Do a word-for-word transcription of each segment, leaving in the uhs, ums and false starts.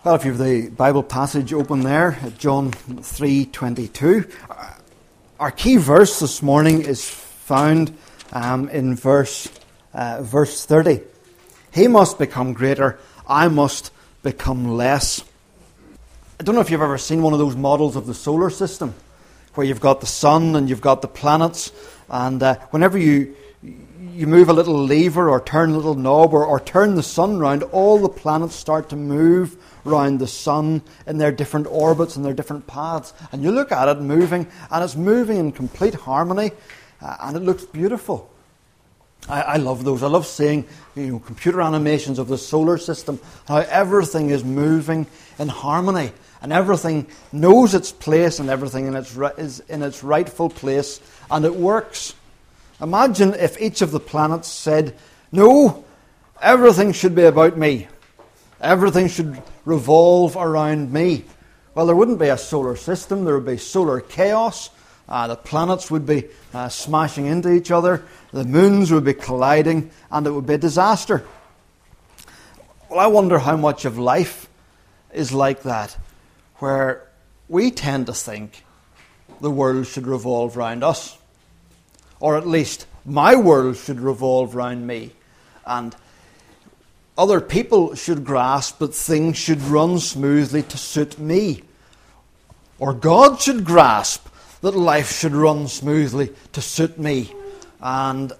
Well, if you have the Bible passage open there at John three twenty-two, our key verse this morning is found um, in verse uh, verse thirty. He must become greater, I must become less. I don't know if you've ever seen one of those models of the solar system, where you've got the sun and you've got the planets, and uh, whenever you you move a little lever or turn a little knob or, or turn the sun round, all the planets start to move round the sun in their different orbits and their different paths. And you look at it moving, and it's moving in complete harmony, uh, and it looks beautiful. I, I love those. I love seeing, you know, computer animations of the solar system, how everything is moving in harmony, and everything knows its place, and everything in its is in its rightful place, and it works. Imagine if each of the planets said, "No, everything should be about me. Everything should revolve around me." Well, there wouldn't be a solar system. There would be solar chaos. Uh, the planets would be uh, smashing into each other. The moons would be colliding, and it would be a disaster. Well, I wonder how much of life is like that, where we tend to think the world should revolve around us. Or at least my world should revolve around me. And other people should grasp that things should run smoothly to suit me. Or God should grasp that life should run smoothly to suit me. And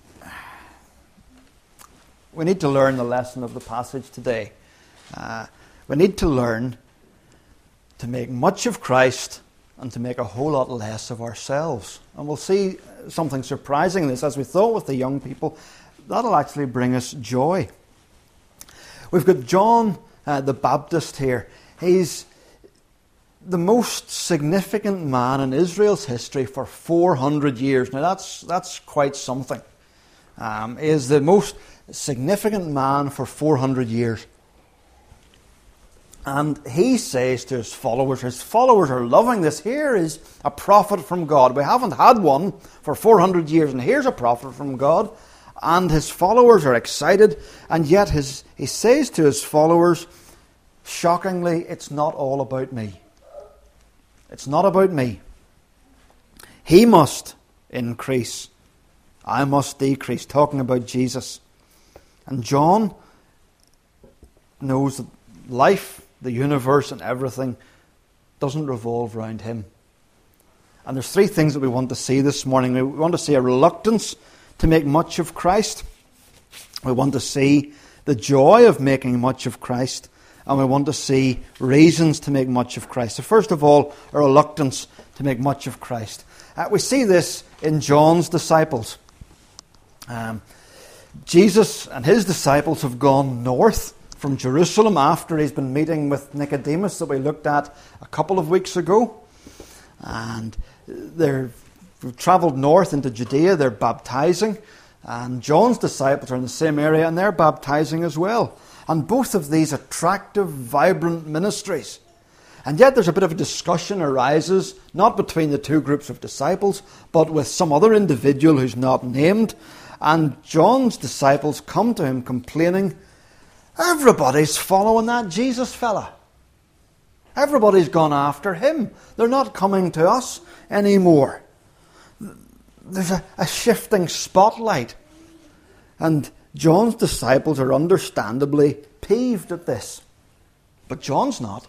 we need to learn the lesson of the passage today. Uh, we need to learn to make much of Christ and to make a whole lot less of ourselves. And we'll see something surprising in this. As we thought with the young people, that'll actually bring us joy. We've got John uh, the Baptist here. He's the most significant man in Israel's history for four hundred years. Now that's that's quite something. Um, he is the most significant man for four hundred years. And he says to his followers, his followers are loving this. Here is a prophet from God. We haven't had one for four hundred years, and here's a prophet from God. And his followers are excited, and yet his, he says to his followers, shockingly, it's not all about me. It's not about me. He must increase. I must decrease. Talking about Jesus. And John knows that life, the universe and everything doesn't revolve around him. And there's three things that we want to see this morning. We want to see a reluctance to make much of Christ. We want to see the joy of making much of Christ. And we want to see reasons to make much of Christ. So first of all, a reluctance to make much of Christ. Uh, we see this in John's disciples. Um, Jesus and his disciples have gone north from Jerusalem after he's been meeting with Nicodemus that we looked at a couple of weeks ago. And they've travelled north into Judea. They're baptizing. And John's disciples are in the same area, and they're baptizing as well. And both of these attractive, vibrant ministries. And yet there's a bit of a discussion arises, not between the two groups of disciples, but with some other individual who's not named. And John's disciples come to him complaining, everybody's following that Jesus fella. Everybody's gone after him. They're not coming to us anymore. There's a, a shifting spotlight. And John's disciples are understandably peeved at this. But John's not.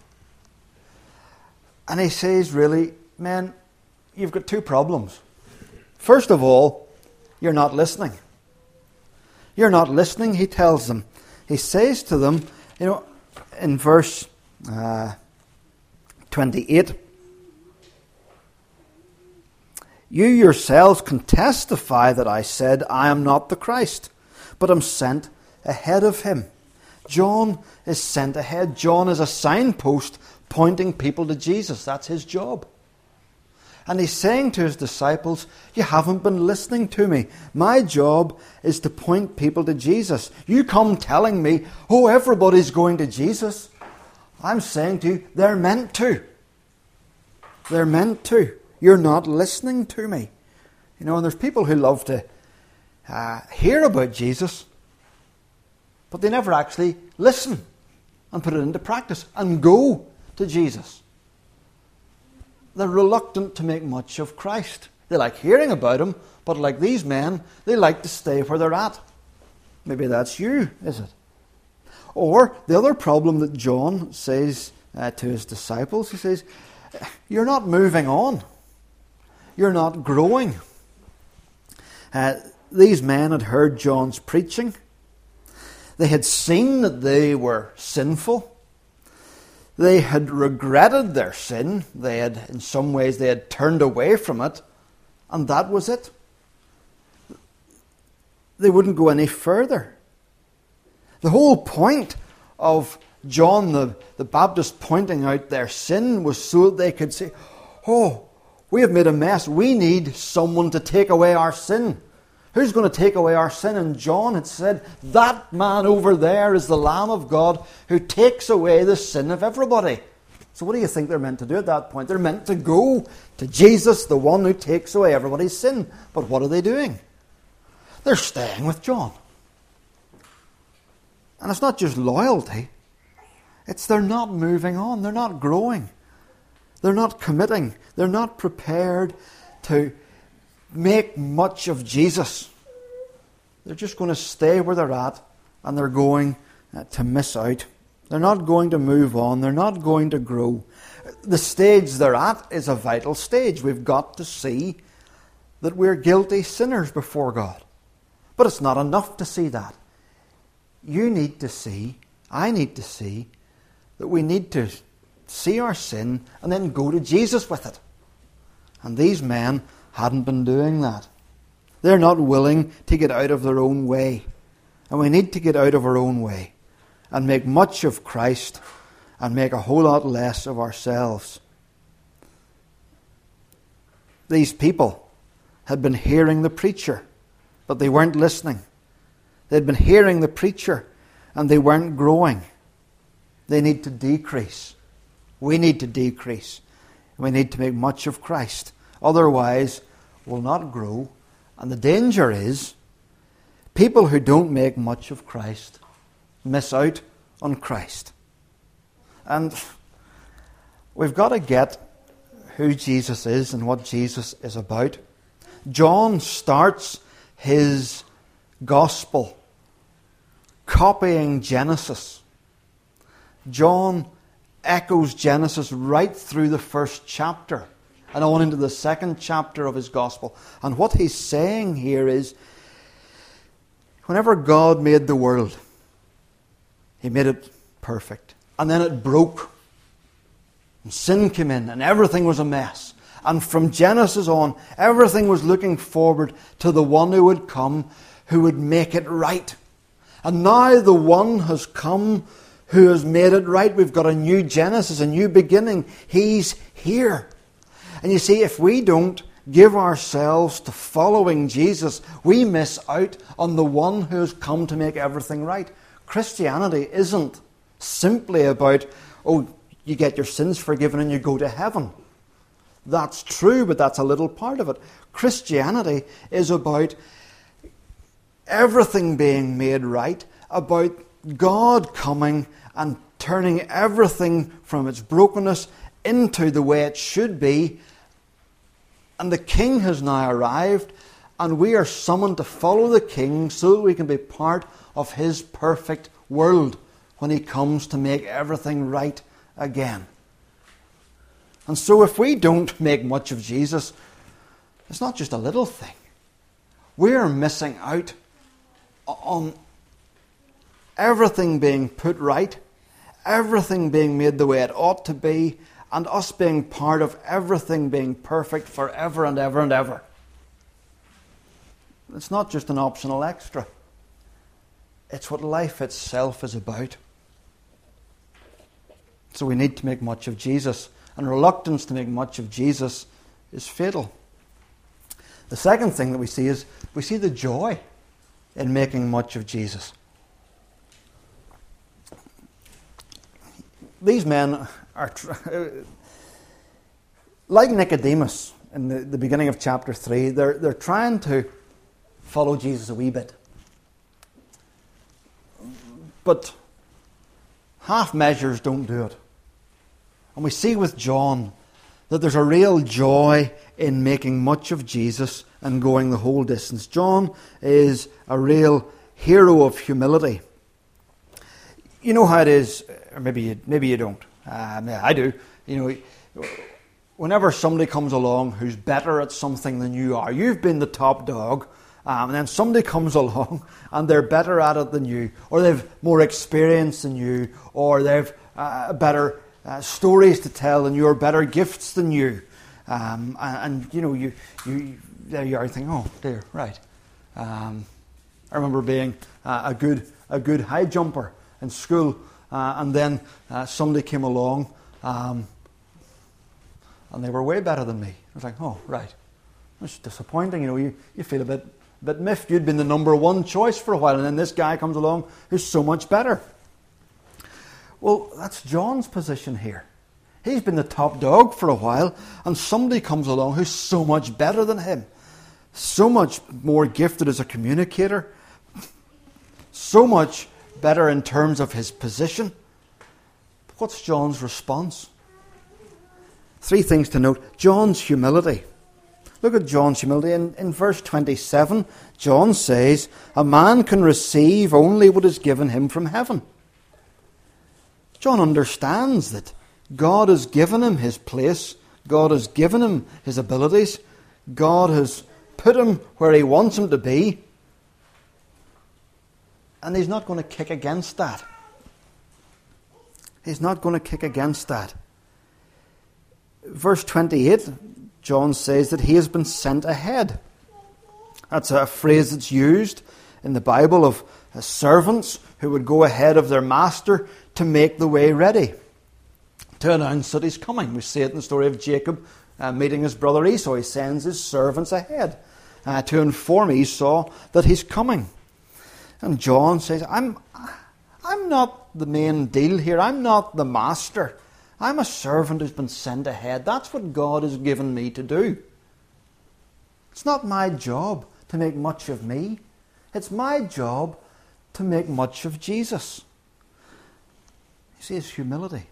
And he says, really, men, you've got two problems. First of all, you're not listening. You're not listening, he tells them. He says to them, you know, in verse uh, twenty-eight, you yourselves can testify that I said, I am not the Christ, but am sent ahead of him. John is sent ahead. John is a signpost pointing people to Jesus. That's his job. And he's saying to his disciples, you haven't been listening to me. My job is to point people to Jesus. You come telling me, oh, everybody's going to Jesus. I'm saying to you, they're meant to. They're meant to. You're not listening to me. You know, and there's people who love to uh, hear about Jesus, but they never actually listen and put it into practice and go to Jesus. They're reluctant to make much of Christ. They like hearing about him, but like these men, they like to stay where they're at. Maybe that's you, is it? Or the other problem that John says uh, to his disciples, he says, you're not moving on. You're not growing. Uh, these men had heard John's preaching. They had seen that they were sinful. They had regretted their sin. They had, in some ways, they had turned away from it. And that was it. They wouldn't go any further. The whole point of John the, the Baptist pointing out their sin was so that they could say, oh, we have made a mess. We need someone to take away our sin. Who's going to take away our sin? And John had said, that man over there is the Lamb of God who takes away the sin of everybody. So what do you think they're meant to do at that point? They're meant to go to Jesus, the one who takes away everybody's sin. But what are they doing? They're staying with John. And it's not just loyalty. It's they're not moving on. They're not growing. They're not committing. They're not prepared to make much of Jesus. They're just going to stay where they're at, and they're going uh, to miss out. They're not going to move on. They're not going to grow. The stage they're at is a vital stage. We've got to see that we're guilty sinners before God. But it's not enough to see that. You need to see, I need to see, that we need to see our sin and then go to Jesus with it. And these men hadn't been doing that. They're not willing to get out of their own way. And we need to get out of our own way and make much of Christ and make a whole lot less of ourselves. These people had been hearing the preacher, but they weren't listening. They'd been hearing the preacher and they weren't growing. They need to decrease. We need to decrease. We need to make much of Christ. Otherwise, we'll not grow. And the danger is, people who don't make much of Christ miss out on Christ. And we've got to get who Jesus is and what Jesus is about. John starts his gospel copying Genesis. John echoes Genesis right through the first chapter and on into the second chapter of his gospel. And what he's saying here is, whenever God made the world, he made it perfect. And then it broke. And sin came in and everything was a mess. And from Genesis on, everything was looking forward to the one who would come, who would make it right. And now the one has come who has made it right. We've got a new Genesis, a new beginning. He's here. And you see, if we don't give ourselves to following Jesus, we miss out on the one who has come to make everything right. Christianity isn't simply about, oh, you get your sins forgiven and you go to heaven. That's true, but that's a little part of it. Christianity is about everything being made right, about God coming and turning everything from its brokenness into the way it should be. And the King has now arrived, and we are summoned to follow the King so that we can be part of his perfect world when he comes to make everything right again. And so if we don't make much of Jesus, it's not just a little thing. We're missing out on everything being put right, everything being made the way it ought to be, and us being part of everything being perfect forever and ever and ever. It's not just an optional extra. It's what life itself is about. So we need to make much of Jesus. And reluctance to make much of Jesus is fatal. The second thing that we see is we see the joy in making much of Jesus. These men are, like Nicodemus in the, the beginning of chapter three, they're, they're trying to follow Jesus a wee bit. But half measures don't do it. And we see with John that there's a real joy in making much of Jesus and going the whole distance. John is a real hero of humility. You know how it is, or maybe you, maybe you don't. Um, yeah, I do. You know, whenever somebody comes along who's better at something than you are, you've been the top dog, um, and then somebody comes along and they're better at it than you, or they've more experience than you, or they've uh, better uh, stories to tell than you, or better gifts than you. Um, and, and, you know, you, you there you are thinking, oh dear, right. Um, I remember being uh, a good a good high jumper in school, uh, and then uh, somebody came along, um, and they were way better than me. I was like, oh right, it's disappointing. You know, you, you feel a bit a bit miffed. You'd been the number one choice for a while, and then this guy comes along who's so much better. Well, that's John's position here. He's been the top dog for a while, and somebody comes along who's so much better than him, so much more gifted as a communicator, so much better in terms of his position. What's John's response? Three things to note. John's humility. Look at John's humility. In, in verse twenty-seven, John says, "A man can receive only what is given him from heaven." John understands that God has given him his place. God has given him his abilities. God has put him where he wants him to be. And he's not going to kick against that. He's not going to kick against that. Verse twenty-eight, John says that he has been sent ahead. That's a phrase that's used in the Bible of servants who would go ahead of their master to make the way ready, to announce that he's coming. We see it in the story of Jacob uh, meeting his brother Esau. He sends his servants ahead uh, to inform Esau that he's coming. And John says, I'm, I'm not the main deal here. I'm not the master. I'm a servant who's been sent ahead. That's what God has given me to do. It's not my job to make much of me. It's my job to make much of Jesus. You see, it's humility.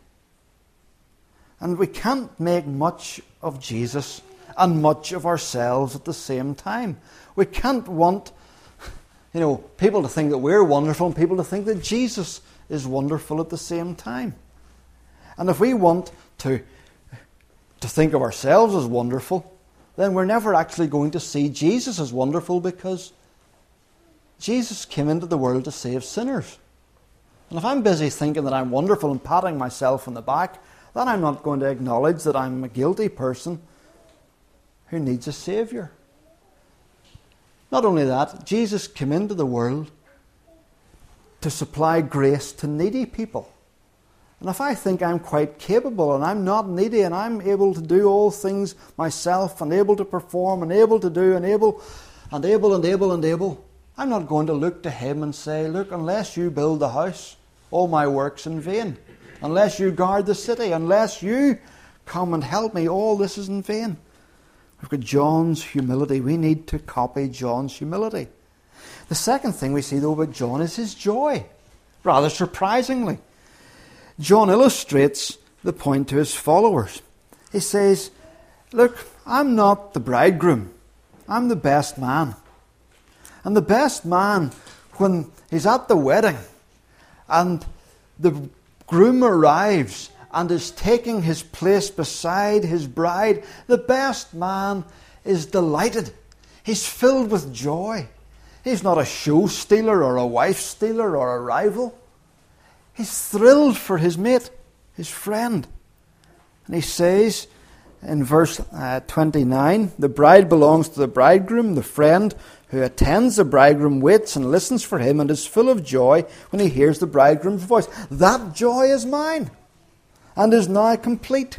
And we can't make much of Jesus and much of ourselves at the same time. We can't want, you know, people to think that we're wonderful and people to think that Jesus is wonderful at the same time. And if we want to, to think of ourselves as wonderful, then we're never actually going to see Jesus as wonderful, because Jesus came into the world to save sinners. And if I'm busy thinking that I'm wonderful and patting myself on the back, then I'm not going to acknowledge that I'm a guilty person who needs a Saviour. Not only that, Jesus came into the world to supply grace to needy people. And if I think I'm quite capable and I'm not needy and I'm able to do all things myself and able to perform and able to do and able and able and able and able, I'm not going to look to him and say, look, unless you build the house, all my work's in vain. Unless you guard the city, unless you come and help me, all this is in vain. We've got John's humility. We need to copy John's humility. The second thing we see, though, about John is his joy. Rather surprisingly, John illustrates the point to his followers. He says, look, I'm not the bridegroom. I'm the best man. And the best man, when he's at the wedding and the groom arrives and is taking his place beside his bride, the best man is delighted. He's filled with joy. He's not a show stealer or a wife stealer or a rival. He's thrilled for his mate, his friend. And he says in verse uh, twenty-nine, the bride belongs to the bridegroom. The friend who attends the bridegroom waits and listens for him and is full of joy when he hears the bridegroom's voice. That joy is mine and is now complete.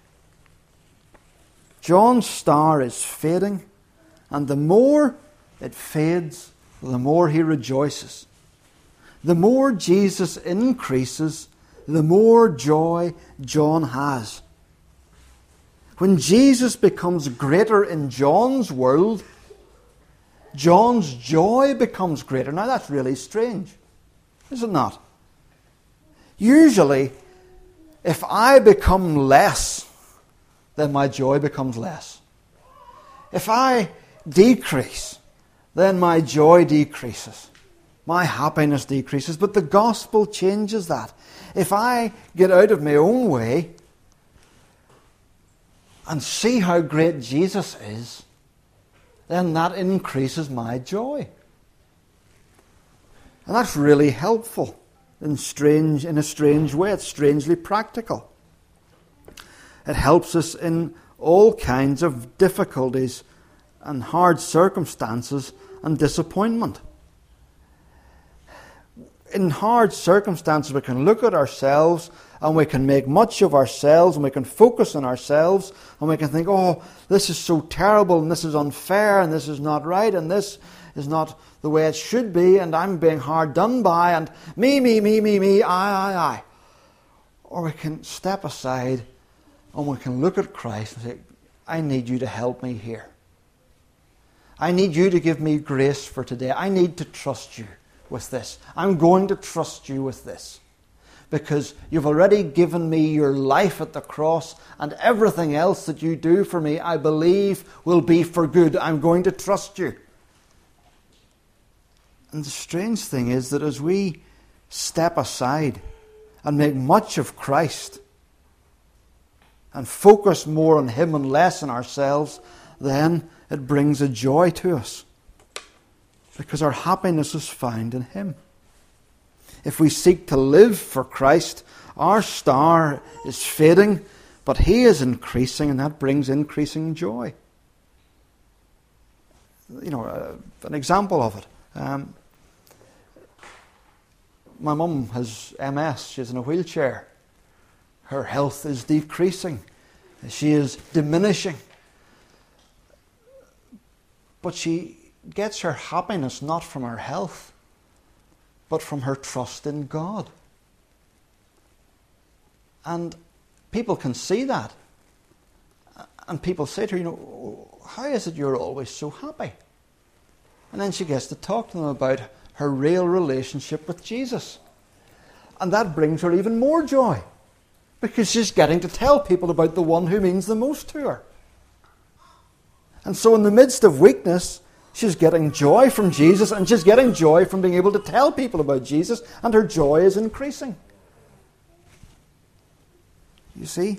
John's star is fading, and the more it fades, the more he rejoices. The more Jesus increases, the more joy John has. When Jesus becomes greater in John's world, John's joy becomes greater. Now that's really strange, is it not? Usually, if I become less, then my joy becomes less. If I decrease, then my joy decreases. My happiness decreases. But the gospel changes that. If I get out of my own way and see how great Jesus is, then that increases my joy. And that's really helpful in strange, in a strange way. It's strangely practical. It helps us in all kinds of difficulties and hard circumstances and disappointment. In hard circumstances, we can look at ourselves and we can make much of ourselves and we can focus on ourselves and we can think, oh, this is so terrible and this is unfair and this is not right and this is not the way it should be and I'm being hard done by and me, me, me, me, me, I, I, I. Or we can step aside and we can look at Christ and say, I need you to help me here. I need you to give me grace for today. I need to trust you with this. I'm going to trust you with this. Because you've already given me your life at the cross and everything else that you do for me, I believe, will be for good. I'm going to trust you. And the strange thing is that as we step aside and make much of Christ and focus more on Him and less on ourselves, then it brings a joy to us. Because our happiness is found in Him. If we seek to live for Christ, our star is fading, but He is increasing, and that brings increasing joy. You know, uh, an example of it. Um, my mum has M S. She's in a wheelchair. Her health is decreasing. She is diminishing. But she gets her happiness not from her health, but from her trust in God. And people can see that. And people say to her, you know, how is it you're always so happy? And then she gets to talk to them about her real relationship with Jesus. And that brings her even more joy. Because she's getting to tell people about the one who means the most to her. And so in the midst of weakness, she's getting joy from Jesus, and she's getting joy from being able to tell people about Jesus, and her joy is increasing. You see?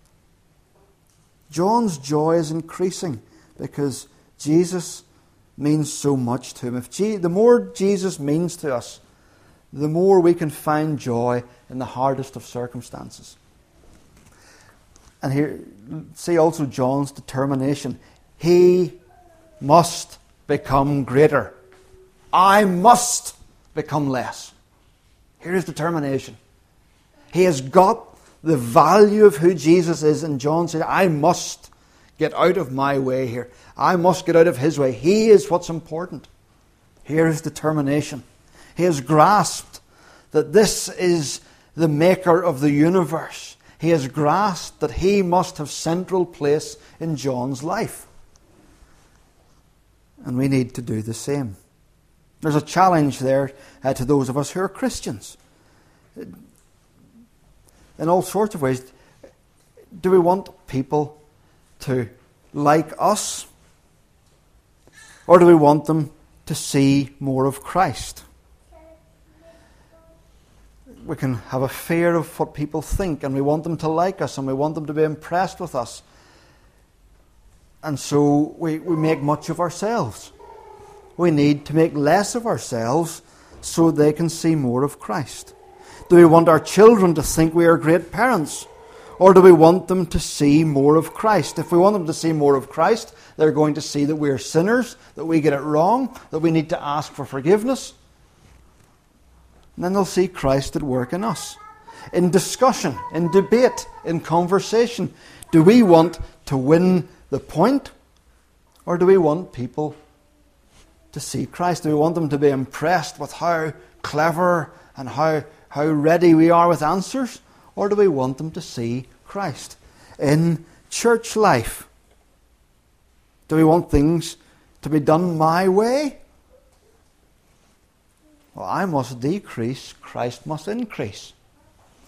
John's joy is increasing because Jesus means so much to him. If Je- the more Jesus means to us, the more we can find joy in the hardest of circumstances. And here, see also John's determination. He must become greater. I must become less. Here is determination. He has got the value of who Jesus is, and John said, I must get out of my way here. I must get out of his way. He is what's important. Here is determination. He has grasped that this is the maker of the universe. He has grasped that he must have central place in John's life. And we need to do the same. There's a challenge there uh, to those of us who are Christians. In all sorts of ways. Do we want people to like us? Or do we want them to see more of Christ? We can have a fear of what people think, and we want them to like us, and we want them to be impressed with us. And so we, we make much of ourselves. We need to make less of ourselves so they can see more of Christ. Do we want our children to think we are great parents? Or do we want them to see more of Christ? If we want them to see more of Christ, they're going to see that we are sinners, that we get it wrong, that we need to ask for forgiveness. And then they'll see Christ at work in us. In discussion, in debate, in conversation, do we want to win the point? Or do we want people to see Christ? Do we want them to be impressed with how clever and how, how ready we are with answers? Or do we want them to see Christ? In church life, do we want things to be done my way? Well, I must decrease, Christ must increase.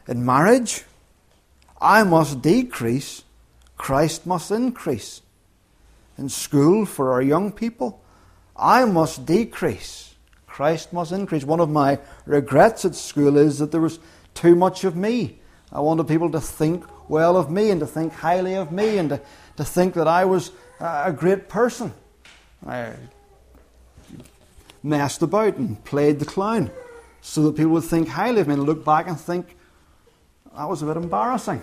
In marriage, I must decrease, Christ must increase. In school, for our young people, I must decrease, Christ must increase. One of my regrets at school is that there was too much of me. I wanted people to think well of me and to think highly of me and to, to think that I was a great person. I messed about and played the clown so that people would think highly of me and look back and think that was a bit embarrassing.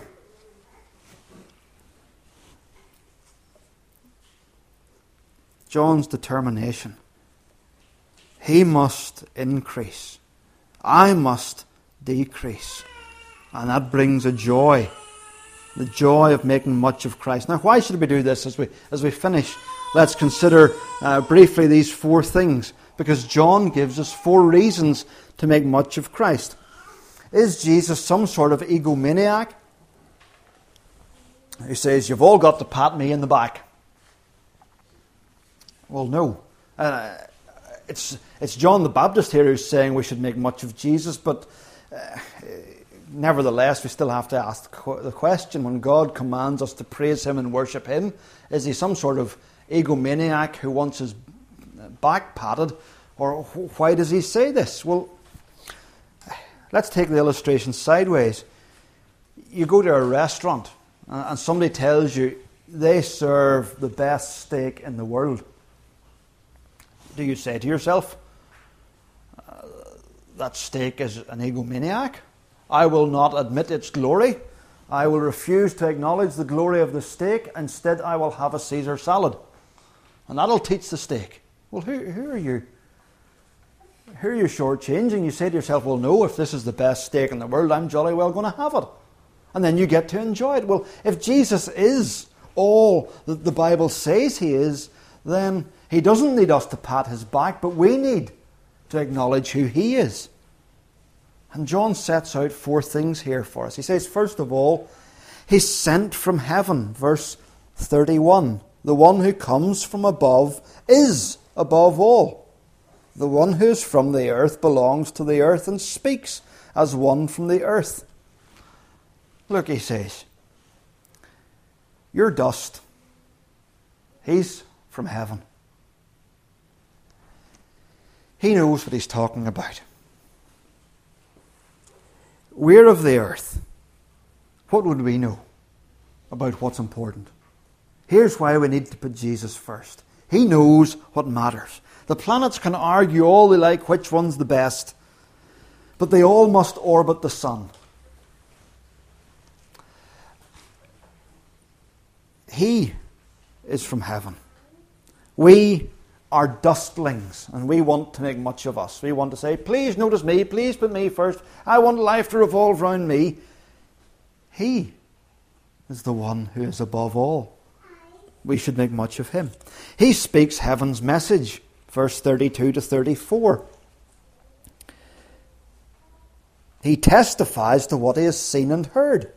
John's determination. He must increase. I must decrease. And that brings a joy. The joy of making much of Christ. Now, why should we do this as we as we finish? Let's consider uh, briefly these four things. Because John gives us four reasons to make much of Christ. Is Jesus some sort of egomaniac who says, you've all got to pat me in the back? Well, no. Uh, it's it's John the Baptist here who's saying we should make much of Jesus, but uh, nevertheless, we still have to ask the question, when God commands us to praise Him and worship Him, is He some sort of egomaniac who wants his back patted? Or why does He say this? Well, let's take the illustration sideways. You go to a restaurant and somebody tells you they serve the best steak in the world. Do you say to yourself, uh, that steak is an egomaniac? I will not admit its glory. I will refuse to acknowledge the glory of the steak. Instead, I will have a Caesar salad. And that'll teach the steak. Well, who, who are you? Who are you shortchanging? You say to yourself, well, no, if this is the best steak in the world, I'm jolly well going to have it. And then you get to enjoy it. Well, if Jesus is all that the Bible says He is, then He doesn't need us to pat His back, but we need to acknowledge who He is. And John sets out four things here for us. He says, first of all, He's sent from heaven. Verse thirty-one. The one who comes from above is above all. The one who is from the earth belongs to the earth and speaks as one from the earth. Look, He says, you're dust. He's from heaven. He knows what He's talking about. We're of the earth. What would we know about what's important? Here's why we need to put Jesus first. He knows what matters. The planets can argue all they like which one's the best, but they all must orbit the sun. He is from heaven. We are dustlings, and we want to make much of us. We want to say, please notice me, please put me first. I want life to revolve around me. He is the one who is above all. We should make much of Him. He speaks heaven's message. Verse thirty-two to thirty-four. He testifies to what he has seen and heard.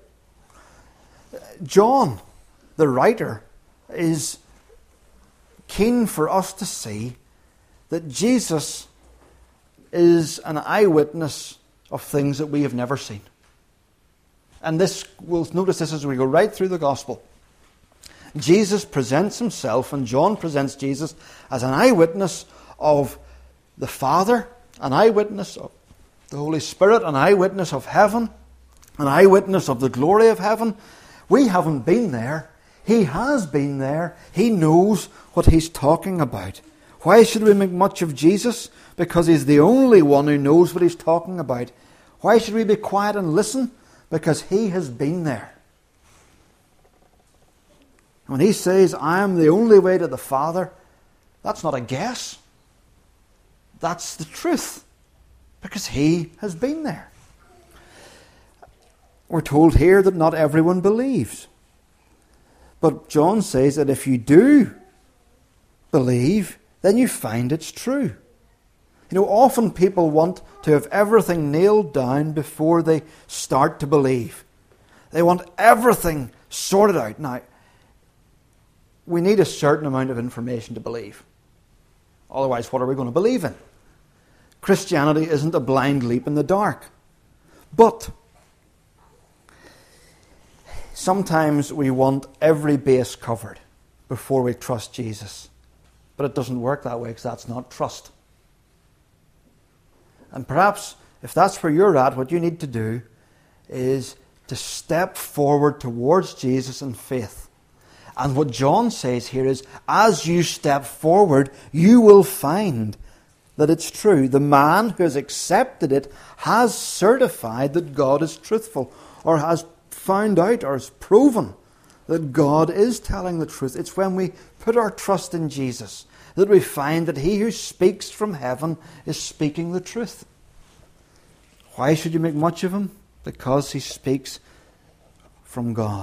John, the writer, is keen for us to see that Jesus is an eyewitness of things that we have never seen. And this, we'll notice this as we go right through the gospel. Jesus presents Himself, and John presents Jesus as an eyewitness of the Father, an eyewitness of the Holy Spirit, an eyewitness of heaven, an eyewitness of the glory of heaven. We haven't been there. He has been there. He knows what He's talking about. Why should we make much of Jesus? Because He's the only one who knows what He's talking about. Why should we be quiet and listen? Because He has been there. When He says, I am the only way to the Father, that's not a guess. That's the truth. Because He has been there. We're told here that not everyone believes. But John says that if you do believe, then you find it's true. You know, often people want to have everything nailed down before they start to believe. They want everything sorted out. Now, we need a certain amount of information to believe. Otherwise, what are we going to believe in? Christianity isn't a blind leap in the dark. But Sometimes we want every base covered before we trust Jesus. But it doesn't work that way, because that's not trust. And perhaps, if that's where you're at, what you need to do is to step forward towards Jesus in faith. And what John says here is, as you step forward, you will find that it's true. The man who has accepted it has certified that God is truthful, or has found out or has proven that God is telling the truth. It's when we put our trust in Jesus that we find that he who speaks from heaven is speaking the truth. Why should you make much of him? Because he speaks from God.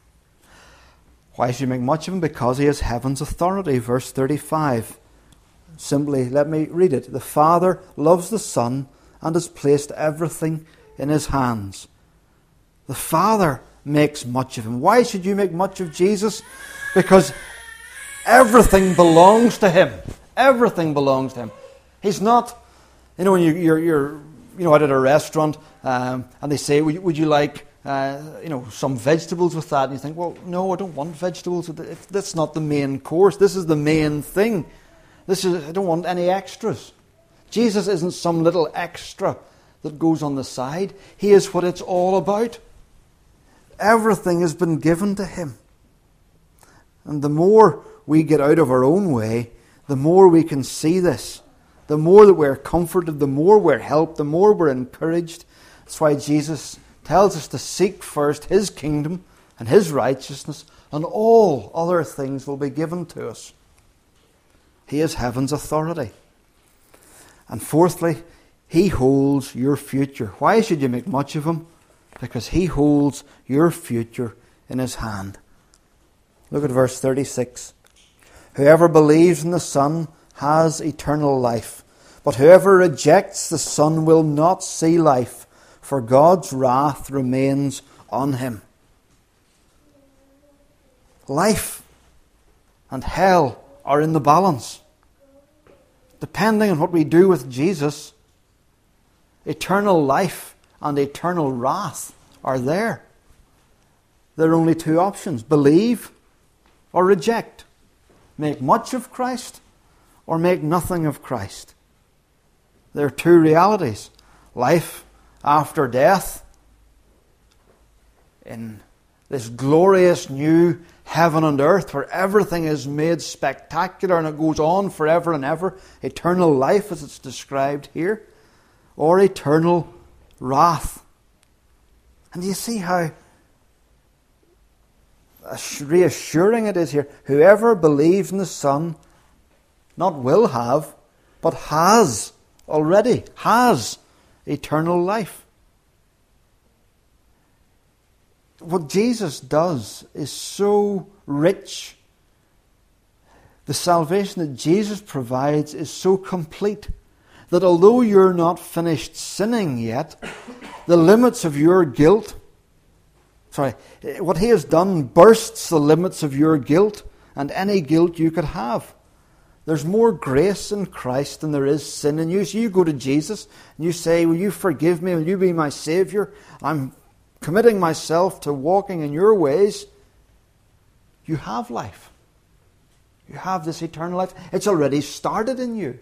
Why should you make much of him? Because he has heaven's authority. Verse thirty-five. Simply, let me read it. The Father loves the Son and has placed everything in his hands. The Father makes much of him. Why should you make much of Jesus? Because everything belongs to him. Everything belongs to him. He's not, you know, when you, you're, you're you know, out at a restaurant um, and they say, would you, would you like, uh, you know, some vegetables with that? And you think, well, no, I don't want vegetables. That's not the main course. This is the main thing. This is, I don't want any extras. Jesus isn't some little extra that goes on the side. He is what it's all about. Everything has been given to him. And the more we get out of our own way, the more we can see this. The more that we're comforted, the more we're helped, the more we're encouraged. That's why Jesus tells us to seek first his kingdom and his righteousness, and all other things will be given to us. He has heaven's authority. And fourthly, he holds your future. Why should you make much of him? Because he holds your future in his hand. Look at verse thirty-six. Whoever believes in the Son has eternal life, but whoever rejects the Son will not see life, for God's wrath remains on him. Life and hell are in the balance. Depending on what we do with Jesus, eternal life and eternal wrath are there. There are only two options: believe or reject. Make much of Christ or make nothing of Christ. There are two realities: life after death in this glorious new heaven and earth where everything is made spectacular and it goes on forever and ever. Eternal life as it's described here. Or eternal wrath. And do you see how reassuring it is here? Whoever believes in the Son not will have, but has already, has eternal life. What Jesus does is so rich. The salvation that Jesus provides is so complete that although you're not finished sinning yet, the limits of your guilt, sorry, what he has done bursts the limits of your guilt and any guilt you could have. There's more grace in Christ than there is sin in you. So you go to Jesus and you say, will you forgive me? Will you be my Saviour? I'm committing myself to walking in your ways. You have life. You have this eternal life. It's already started in you.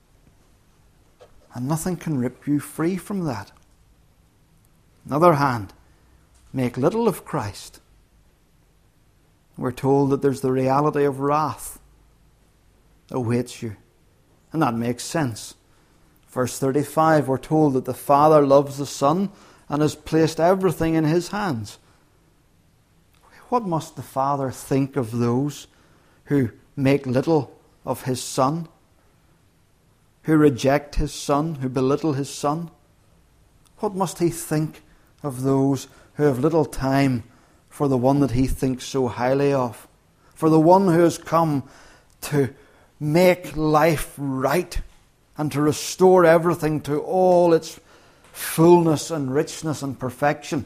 And nothing can rip you free from that. On the other hand, make little of Christ. We're told that there's the reality of wrath awaits you. And that makes sense. Verse thirty-five, we're told that the Father loves the Son and has placed everything in his hands. What must the Father think of those who make little of his Son? Who reject his Son, who belittle his Son? What must he think of those who have little time for the one that he thinks so highly of? For the one who has come to make life right and to restore everything to all its fullness and richness and perfection.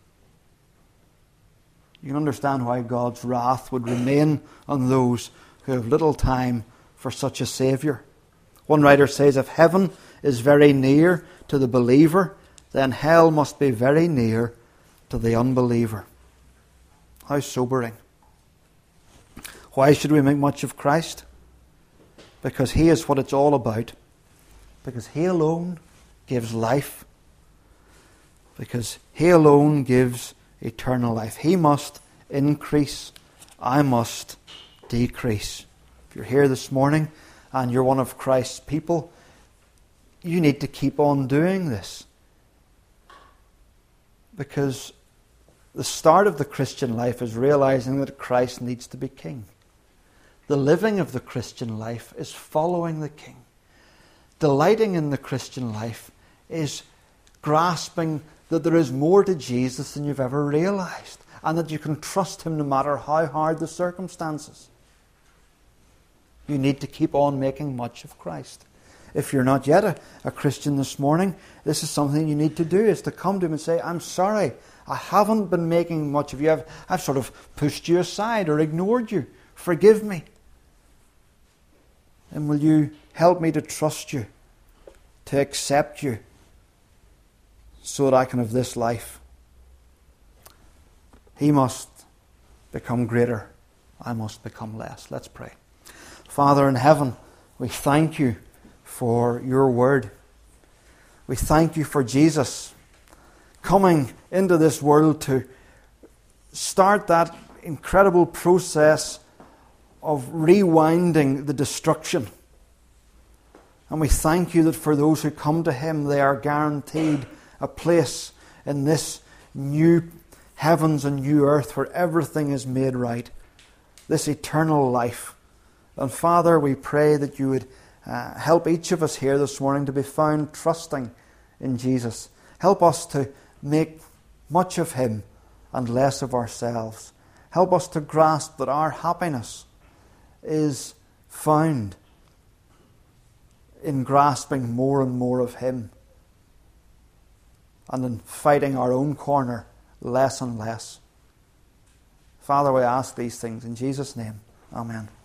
You can understand why God's wrath would remain on those who have little time for such a Saviour. One writer says, if heaven is very near to the believer, then hell must be very near to the unbeliever. How sobering. Why should we make much of Christ? Because He is what it's all about. Because He alone gives life. Because He alone gives eternal life. He must increase. I must decrease. If you're here this morning and you're one of Christ's people, you need to keep on doing this. Because the start of the Christian life is realizing that Christ needs to be King. The living of the Christian life is following the King. Delighting in the Christian life is grasping that there is more to Jesus than you've ever realized, and that you can trust Him no matter how hard the circumstances. You need to keep on making much of Christ. If you're not yet a, a Christian this morning, this is something you need to do, is to come to Him and say, I'm sorry, I haven't been making much of you. I've, I've sort of pushed you aside or ignored you. Forgive me. And will you help me to trust you, to accept you, so that I can have this life? He must become greater. I must become less. Let's pray. Father in heaven, we thank You for Your word. We thank You for Jesus coming into this world to start that incredible process of rewinding the destruction. And we thank You that for those who come to Him, they are guaranteed a place in this new heavens and new earth where everything is made right. This eternal life. And Father, we pray that You would uh, help each of us here this morning to be found trusting in Jesus. Help us to make much of Him and less of ourselves. Help us to grasp that our happiness is found in grasping more and more of Him, and in fighting our own corner less and less. Father, we ask these things in Jesus' name. Amen.